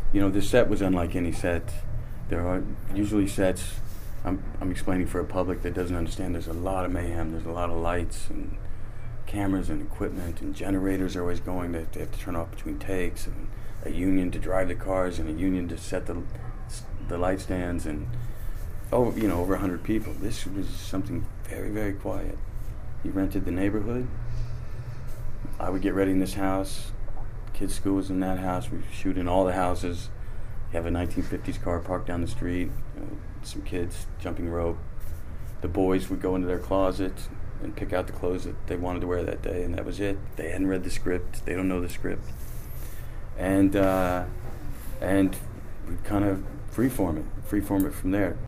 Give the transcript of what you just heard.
This set was unlike any set. There are usually sets. I'm explaining for a public that doesn't understand. There's a lot of mayhem. There's a lot of lights and cameras and equipment, and generators are always going. They have to turn off between takes, and a union to drive the cars, and a union to set the light stands, and over 100 people. This was something very, very quiet. He rented the neighborhood. I would get ready in this house. Kids' school was in that house. We shoot in all the houses. You have a 1950s car parked down the street. Some kids jumping rope. The boys would go into their closet and pick out the clothes that they wanted to wear that day, and that was it. They hadn't read the script. They don't know the script. And we'd kind of freeform it from there.